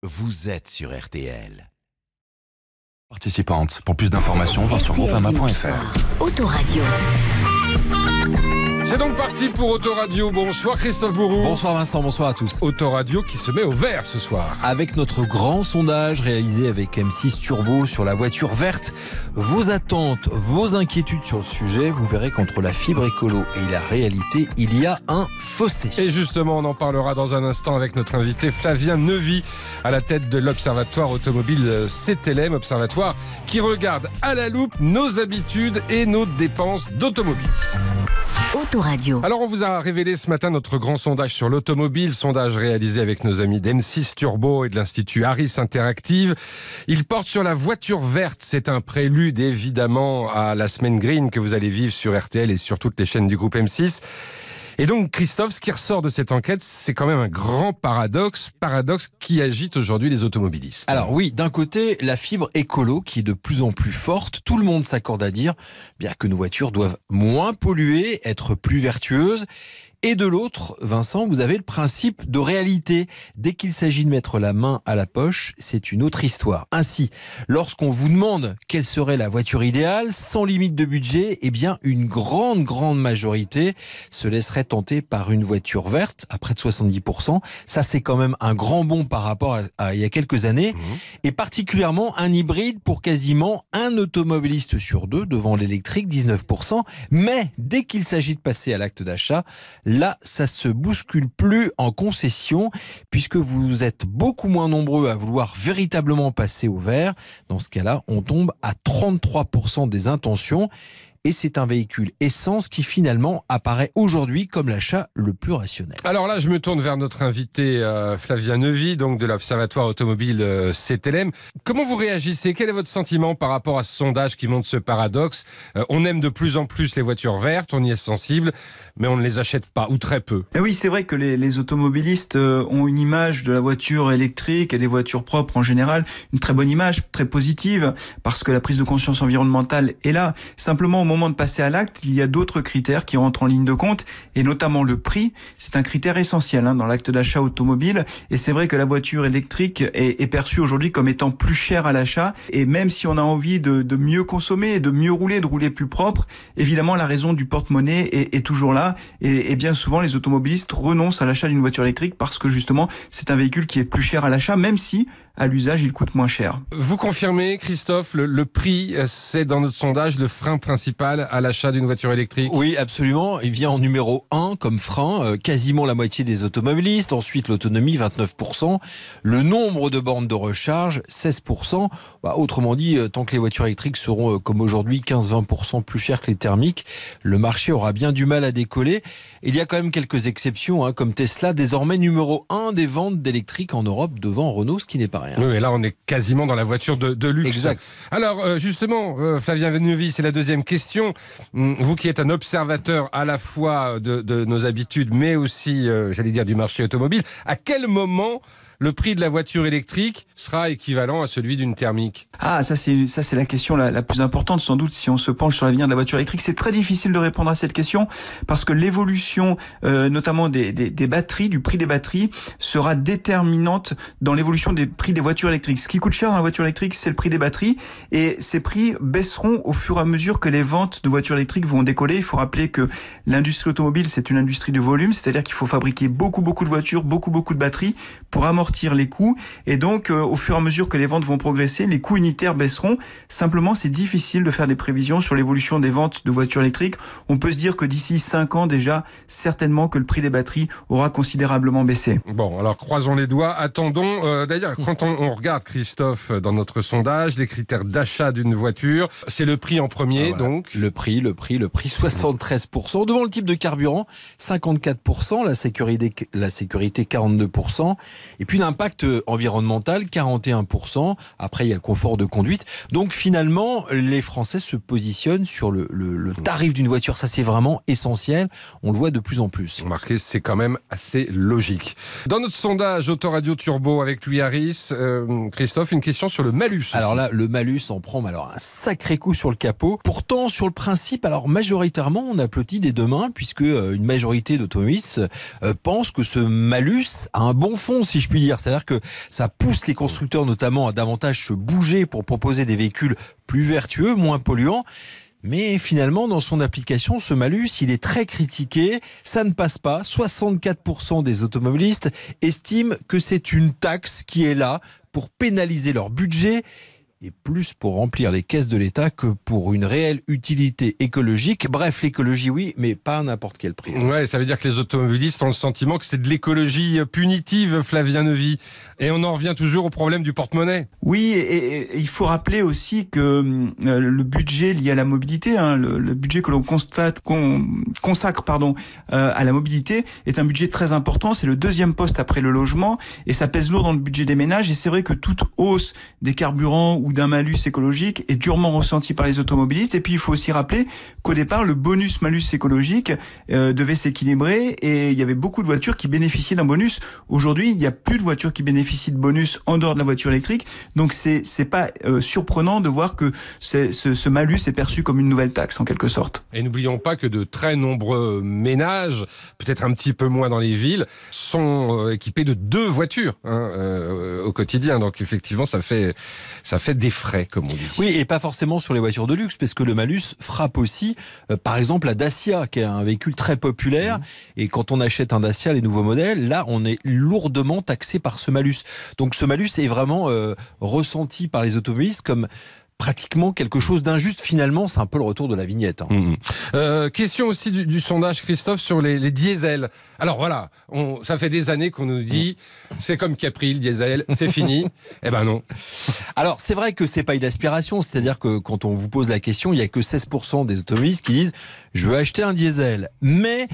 Vous êtes sur RTL. Participante. Pour plus d'informations, va sur groupama.fr. Autoradio. C'est donc parti pour Autoradio. Bonsoir Christophe Bourou. Bonsoir Vincent, bonsoir à tous. Autoradio qui se met au vert ce soir. Avec notre grand sondage réalisé avec M6 Turbo sur la voiture verte, vos attentes, vos inquiétudes sur le sujet, vous verrez qu'entre la fibre écolo et la réalité, il y a un fossé. Et justement, on en parlera dans un instant avec notre invité Flavien Neuvy à la tête de l'Observatoire automobile CTLM, observatoire qui regarde à la loupe nos habitudes et nos dépenses d'automobilistes. Autoradio. Alors on vous a révélé ce matin notre grand sondage sur l'automobile, sondage réalisé avec nos amis d'M6 Turbo et de l'Institut Harris Interactive. Il porte sur la voiture verte, c'est un prélude évidemment à la semaine green que vous allez vivre sur RTL et sur toutes les chaînes du groupe M6. Et donc Christophe, ce qui ressort de cette enquête, c'est quand même un grand paradoxe qui agite aujourd'hui les automobilistes. Alors oui, d'un côté, la fibre écolo qui est de plus en plus forte. Tout le monde s'accorde à dire bien que nos voitures doivent moins polluer, être plus vertueuses. Et de l'autre, Vincent, vous avez le principe de réalité. Dès qu'il s'agit de mettre la main à la poche, c'est une autre histoire. Ainsi, lorsqu'on vous demande quelle serait la voiture idéale, sans limite de budget, eh bien, une grande majorité se laisserait tenter par une voiture verte, à près de 70%. Ça, c'est quand même un grand bond par rapport à il y a quelques années. Et particulièrement un hybride pour quasiment un automobiliste sur deux, devant l'électrique, 19%. Mais dès qu'il s'agit de passer à l'acte d'achat, là, ça se bouscule plus en concession puisque vous êtes beaucoup moins nombreux à vouloir véritablement passer au vert. Dans ce cas-là, on tombe à 33% des intentions. Et c'est un véhicule essence qui finalement apparaît aujourd'hui comme l'achat le plus rationnel. Alors là, je me tourne vers notre invité Flavien Neuvy, donc de l'Observatoire automobile CTLM. Comment vous réagissez ? Quel est votre sentiment par rapport à ce sondage qui montre ce paradoxe ? On aime de plus en plus les voitures vertes, on y est sensible, mais on ne les achète pas, ou très peu. Et oui, c'est vrai que les automobilistes ont une image de la voiture électrique et des voitures propres en général, une très bonne image, très positive, parce que la prise de conscience environnementale est là. Simplement, au moment de passer à l'acte, il y a d'autres critères qui rentrent en ligne de compte, et notamment le prix. C'est un critère essentiel dans l'acte d'achat automobile, et c'est vrai que la voiture électrique est perçue aujourd'hui comme étant plus chère à l'achat, et même si on a envie de mieux consommer, de mieux rouler, de rouler plus propre, évidemment la raison du porte-monnaie est toujours là, et bien souvent les automobilistes renoncent à l'achat d'une voiture électrique parce que justement c'est un véhicule qui est plus cher à l'achat, même si à l'usage, il coûte moins cher. Vous confirmez, Christophe, le prix, c'est dans notre sondage le frein principal à l'achat d'une voiture électrique ? Oui, absolument. Il vient en numéro 1 comme frein, quasiment la moitié des automobilistes. Ensuite, l'autonomie, 29%. Le nombre de bornes de recharge, 16%. Autrement dit, tant que les voitures électriques seront, comme aujourd'hui, 15-20% plus chères que les thermiques, le marché aura bien du mal à décoller. Il y a quand même quelques exceptions, comme Tesla, désormais numéro 1 des ventes d'électriques en Europe devant Renault, ce qui n'est pas rien. Oui, et là, on est quasiment dans la voiture de luxe. Exact. Alors, justement, Flavien Neuvy, c'est la deuxième question. Vous qui êtes un observateur à la fois de nos habitudes, mais aussi, j'allais dire, du marché automobile, à quel moment le prix de la voiture électrique sera équivalent à celui d'une thermique ? Ah, ça c'est la question la plus importante sans doute si on se penche sur l'avenir de la voiture électrique. C'est très difficile de répondre à cette question parce que l'évolution notamment des batteries, du prix des batteries sera déterminante dans l'évolution des prix des voitures électriques. Ce qui coûte cher dans la voiture électrique, c'est le prix des batteries, et ces prix baisseront au fur et à mesure que les ventes de voitures électriques vont décoller. Il faut rappeler que l'industrie automobile, c'est une industrie de volume, c'est-à-dire qu'il faut fabriquer beaucoup de voitures, beaucoup de batteries pour amortir les coûts, et donc au fur et à mesure que les ventes vont progresser, les coûts unitaires baisseront. Simplement, c'est difficile de faire des prévisions sur l'évolution des ventes de voitures électriques. On peut se dire que d'ici 5 ans déjà, certainement que le prix des batteries aura considérablement baissé. Bon, alors croisons les doigts, attendons. D'ailleurs, quand on regarde, Christophe, dans notre sondage, les critères d'achat d'une voiture, c'est le prix en premier, voilà. Donc Le prix, 73%. Devant le type de carburant, 54%. La sécurité 42%. Et puis l'impact environnemental, 41%. Après, il y a le confort de conduite. Donc finalement, les Français se positionnent sur le tarif d'une voiture. Ça, c'est vraiment essentiel. On le voit de plus en plus. Remarquez, c'est quand même assez logique. Dans notre sondage Autoradio Turbo avec Louis Harris, Christophe, une question sur le malus. Alors là, le malus en prend un sacré coup sur le capot. Pourtant, sur le principe, alors majoritairement, on applaudit des deux mains puisque une majorité d'automobilistes pensent que ce malus a un bon fond, si je puis dire. dire. C'est-à-dire que ça pousse les constructeurs notamment à davantage se bouger pour proposer des véhicules plus vertueux, moins polluants. Mais finalement, dans son application, ce malus, il est très critiqué. Ça ne passe pas. 64% des automobilistes estiment que c'est une taxe qui est là pour pénaliser leur budget et plus pour remplir les caisses de l'État que pour une réelle utilité écologique. Bref, l'écologie, oui, mais pas à n'importe quel prix. Ouais, ça veut dire que les automobilistes ont le sentiment que c'est de l'écologie punitive, Flavien Neuvy. Et on en revient toujours au problème du porte-monnaie. Oui, et il faut rappeler aussi que le budget lié à la mobilité, le budget que l'on consacre à la mobilité est un budget très important. C'est le deuxième poste après le logement et ça pèse lourd dans le budget des ménages. Et c'est vrai que toute hausse des carburants ou d'un malus écologique est durement ressenti par les automobilistes. Et puis il faut aussi rappeler qu'au départ, le bonus-malus écologique devait s'équilibrer et il y avait beaucoup de voitures qui bénéficiaient d'un bonus. Aujourd'hui, il n'y a plus de voitures qui bénéficient de bonus en dehors de la voiture électrique. Donc c'est pas surprenant de voir que ce malus est perçu comme une nouvelle taxe en quelque sorte. Et n'oublions pas que de très nombreux ménages, peut-être un petit peu moins dans les villes, sont équipés de 2 voitures au quotidien. Donc effectivement, ça fait des frais, comme on dit. Oui, et pas forcément sur les voitures de luxe, parce que le malus frappe aussi, par exemple, la Dacia, qui est un véhicule très populaire. Et quand on achète un Dacia, les nouveaux modèles, là, on est lourdement taxé par ce malus. Donc ce malus est vraiment ressenti par les automobilistes comme pratiquement quelque chose d'injuste. Finalement, c'est un peu le retour de la vignette. Question aussi du sondage, Christophe, sur les diesels. Alors voilà, ça fait des années qu'on nous dit c'est comme Capri, le diesel, c'est fini. Eh ben non. Alors c'est vrai que c'est pas une aspiration, c'est-à-dire que quand on vous pose la question, il y a que 16% des automobilistes qui disent je veux acheter un diesel. Mais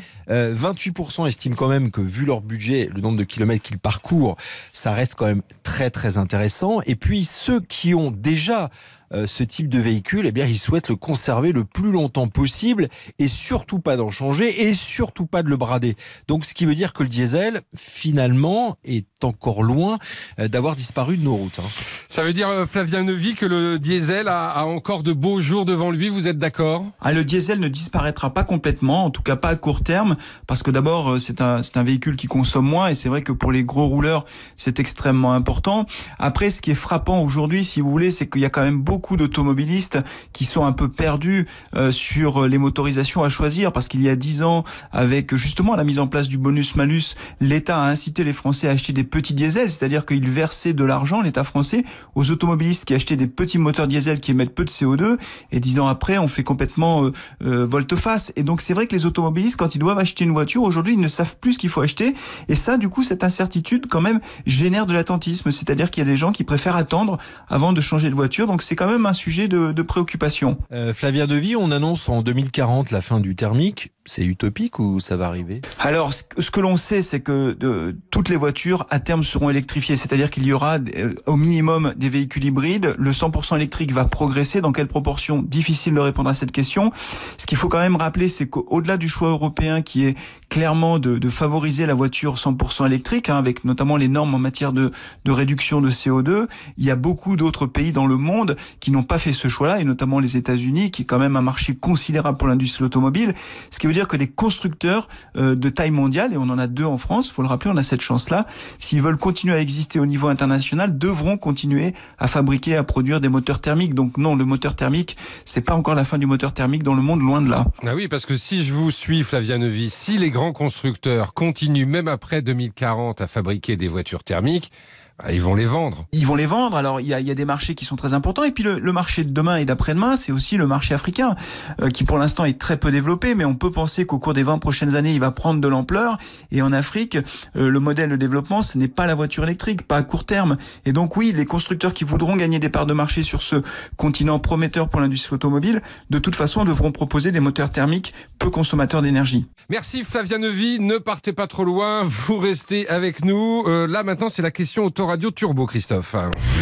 28% estiment quand même que vu leur budget, le nombre de kilomètres qu'ils parcourent, ça reste quand même très très intéressant. Et puis ceux qui ont déjà ce type de véhicule, eh bien, ils souhaitent le conserver le plus longtemps possible et surtout pas d'en changer et surtout pas de le brader. Donc, ce qui veut dire que le diesel, finalement, est encore loin d'avoir disparu de nos routes. Ça veut dire, Flavien Neuvy, que le diesel a encore de beaux jours devant lui, vous êtes d'accord ? Le diesel ne disparaîtra pas complètement, en tout cas pas à court terme, parce que d'abord, c'est un véhicule qui consomme moins et c'est vrai que pour les gros rouleurs, c'est extrêmement important. Après, ce qui est frappant aujourd'hui, si vous voulez, c'est qu'il y a quand même beaucoup d'automobilistes qui sont un peu perdus sur les motorisations à choisir, parce qu'il y a 10 ans, avec justement la mise en place du bonus-malus, l'État a incité les Français à acheter des petits diesels, c'est-à-dire qu'il versait de l'argent, l'État français, aux automobilistes qui achetaient des petits moteurs diesel qui émettent peu de CO2, et 10 ans après, on fait complètement volte-face. Et donc c'est vrai que les automobilistes, quand ils doivent acheter une voiture, aujourd'hui, ils ne savent plus ce qu'il faut acheter, et ça, du coup, cette incertitude, quand même, génère de l'attentisme, c'est-à-dire qu'il y a des gens qui préfèrent attendre avant de changer de voiture, donc c'est quand même un sujet de préoccupation. Flavien Neuvy, on annonce en 2040 la fin du thermique. C'est utopique ou ça va arriver ? Alors, ce que l'on sait, c'est que toutes les voitures, à terme, seront électrifiées. C'est-à-dire qu'il y aura au minimum des véhicules hybrides. Le 100% électrique va progresser. Dans quelle proportion ? Difficile de répondre à cette question. Ce qu'il faut quand même rappeler, c'est qu'au-delà du choix européen qui est clairement de favoriser la voiture 100% électrique, avec notamment les normes en matière de réduction de CO2, il y a beaucoup d'autres pays dans le monde qui n'ont pas fait ce choix-là, et notamment les États-Unis, qui est quand même un marché considérable pour l'industrie automobile. Ce qui veut dire que les constructeurs de taille mondiale, et on en a 2 en France, faut le rappeler, on a cette chance-là, s'ils veulent continuer à exister au niveau international, devront continuer à fabriquer, à produire des moteurs thermiques. Donc non, le moteur thermique, c'est pas encore la fin du moteur thermique dans le monde, loin de là. Ah oui, parce que si je vous suis, Flavien Neuvy, si les grands constructeurs continuent même après 2040 à fabriquer des voitures thermiques, ils vont les vendre. Ils vont les vendre. Alors, il y a des marchés qui sont très importants. Et puis, le marché de demain et d'après-demain, c'est aussi le marché africain, qui pour l'instant est très peu développé. Mais on peut penser qu'au cours des 20 prochaines années, il va prendre de l'ampleur. Et en Afrique, le modèle de développement, ce n'est pas la voiture électrique, pas à court terme. Et donc, oui, les constructeurs qui voudront gagner des parts de marché sur ce continent prometteur pour l'industrie automobile, de toute façon, devront proposer des moteurs thermiques peu consommateurs d'énergie. Merci Flavien Neuvy. Ne partez pas trop loin. Vous restez avec nous. Là, maintenant, c'est la question Autoradio Turbo, Christophe.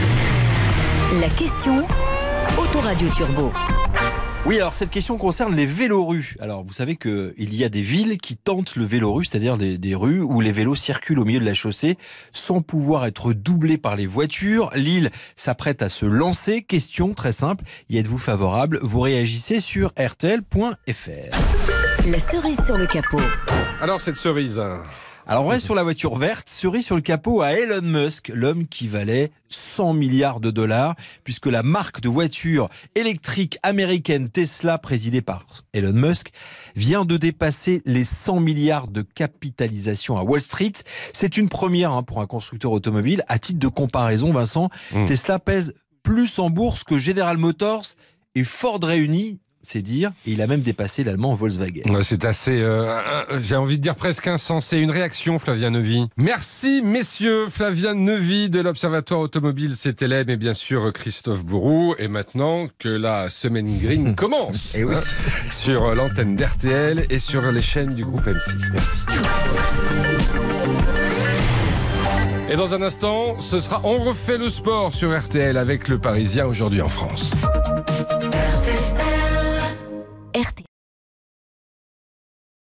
La question Autoradio Turbo. Oui, alors cette question concerne les vélorues. Alors vous savez qu'il y a des villes qui tentent le vélorue, c'est-à-dire des rues où les vélos circulent au milieu de la chaussée sans pouvoir être doublés par les voitures. Lille s'apprête à se lancer. Question très simple, y êtes-vous favorable ? Vous réagissez sur rtl.fr. La cerise sur le capot. Alors cette cerise... Alors, on reste sur la voiture verte, cerise sur le capot à Elon Musk, l'homme qui valait 100 milliards de dollars, puisque la marque de voiture électrique américaine Tesla, présidée par Elon Musk, vient de dépasser les 100 milliards de capitalisation à Wall Street. C'est une première pour un constructeur automobile. À titre de comparaison, Vincent, Tesla pèse plus en bourse que General Motors et Ford réunis. C'est dire, et il a même dépassé l'allemand Volkswagen. Ouais, c'est assez, j'ai envie de dire presque insensé. Une réaction, Flavien Neuvy. Merci, messieurs. Flavien Neuvy de l'Observatoire Automobile CTLM et bien sûr Christophe Bourroux. Et maintenant que la semaine green commence, et oui. Sur l'antenne d'RTL et sur les chaînes du groupe M6. Merci. Et dans un instant, ce sera On refait le sport sur RTL avec le Parisien aujourd'hui en France.